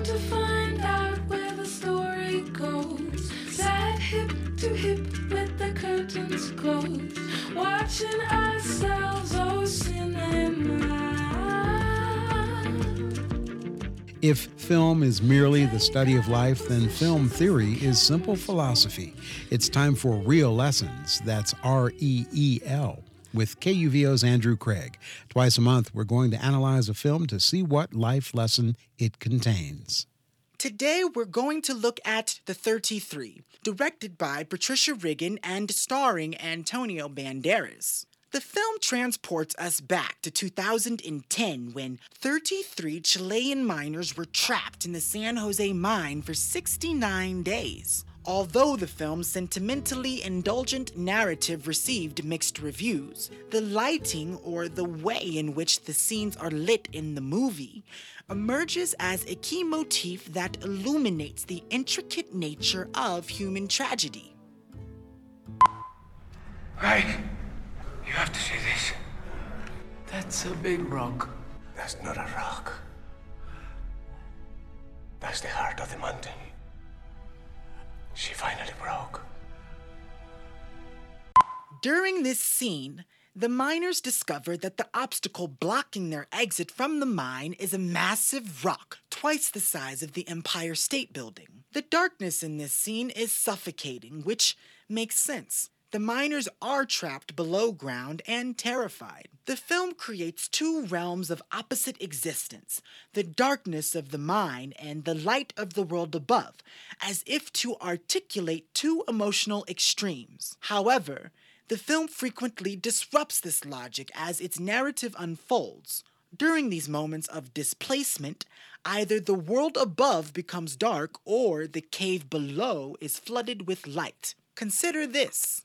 Time to find out where the story goes. Sat hip to hip with the curtains closed, watching ourselves, oh cinema. If film is merely the study of life, then film theory is simple philosophy. It's time for Real Lessons. That's REEL. With KUVO's Andrew Craig. Twice a month, we're going to analyze a film to see what life lesson it contains. Today, we're going to look at The 33, directed by Patricia Riggin and starring Antonio Banderas. The film transports us back to 2010 when 33 Chilean miners were trapped in the San Jose mine for 69 days. Although the film's sentimentally indulgent narrative received mixed reviews, the lighting, or the way in which the scenes are lit in the movie, emerges as a key motif that illuminates the intricate nature of human tragedy. Right. You have to see this. That's a big rock. That's not a rock. That's the heart of the mountain. She finally broke. During this scene, the miners discover that the obstacle blocking their exit from the mine is a massive rock, twice the size of the Empire State Building. The darkness in this scene is suffocating, which makes sense. The miners are trapped below ground and terrified. The film creates two realms of opposite existence, the darkness of the mine and the light of the world above, as if to articulate two emotional extremes. However, the film frequently disrupts this logic as its narrative unfolds. During these moments of displacement, either the world above becomes dark or the cave below is flooded with light. Consider this.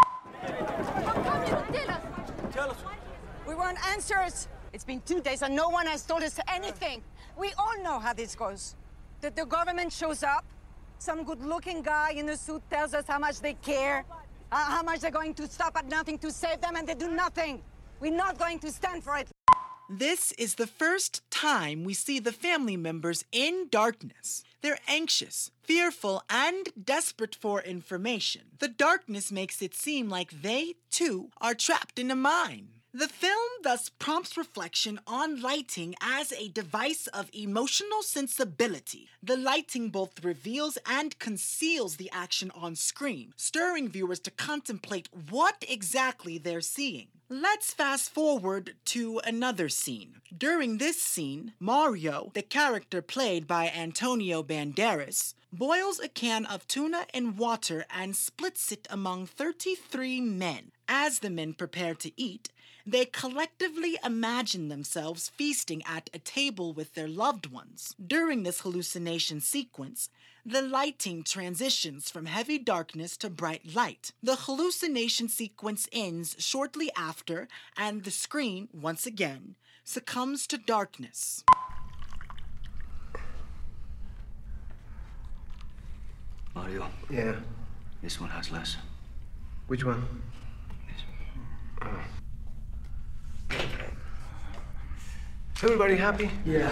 Tell us. We want answers. It's been 2 days and no one has told us anything. We all know how this goes. The government shows up, some good-looking guy in a suit tells us how much they care, how much they're going to stop at nothing to save them, and they do nothing. We're not going to stand for it. This is the first time we see the family members in darkness. They're anxious, fearful, and desperate for information. The darkness makes it seem like they, too, are trapped in a mine. The film thus prompts reflection on lighting as a device of emotional sensibility. The lighting both reveals and conceals the action on screen, stirring viewers to contemplate what exactly they're seeing. Let's fast forward to another scene. During this scene, Mario, the character played by Antonio Banderas, boils a can of tuna in water and splits it among 33 men. As the men prepare to eat, they collectively imagine themselves feasting at a table with their loved ones. During this hallucination sequence, the lighting transitions from heavy darkness to bright light. The hallucination sequence ends shortly after, and the screen, once again, succumbs to darkness. Mario, Yeah. this one has less. Which one? This. Everybody happy?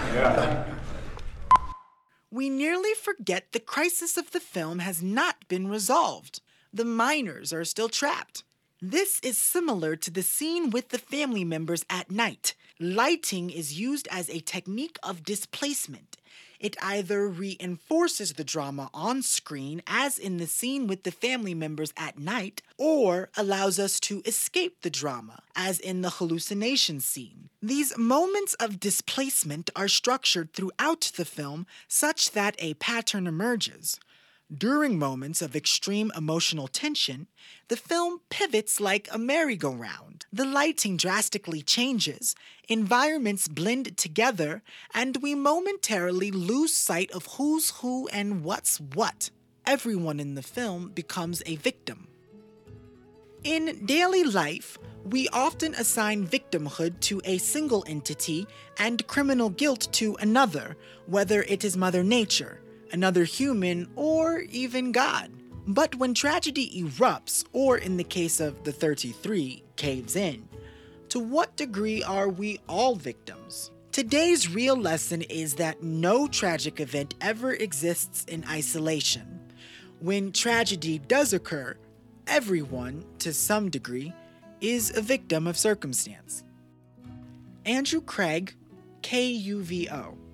We nearly forget the crisis of the film has not been resolved. The miners are still trapped. This is similar to the scene with the family members at night. Lighting is used as a technique of displacement. It either reinforces the drama on screen, as in the scene with the family members at night, or allows us to escape the drama, as in the hallucination scene. These moments of displacement are structured throughout the film such that a pattern emerges. During moments of extreme emotional tension, the film pivots like a merry-go-round. The lighting drastically changes, environments blend together, and we momentarily lose sight of who's who and what's what. Everyone in the film becomes a victim. In daily life, we often assign victimhood to a single entity and criminal guilt to another, whether it is Mother Nature, another human, or even God. But when tragedy erupts, or in the case of the 33, caves in, to what degree are we all victims? Today's real lesson is that no tragic event ever exists in isolation. When tragedy does occur, everyone, to some degree, is a victim of circumstance. Andrew Craig, KUVO.